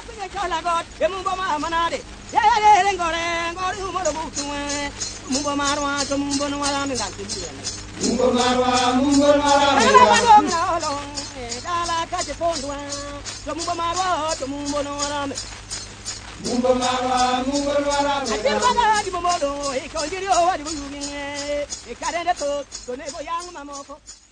Chala God, Mumba Manade, Yay, Gore, Mother Mumba Marwa, to Mumba Maram, Mumba Marwa, Dala catch a phone to Mumba Marwa, to Mumba Maram. Mumba Marwa, I tell Modo, he called you what you mean, a carrot to Nebo Young Mamma.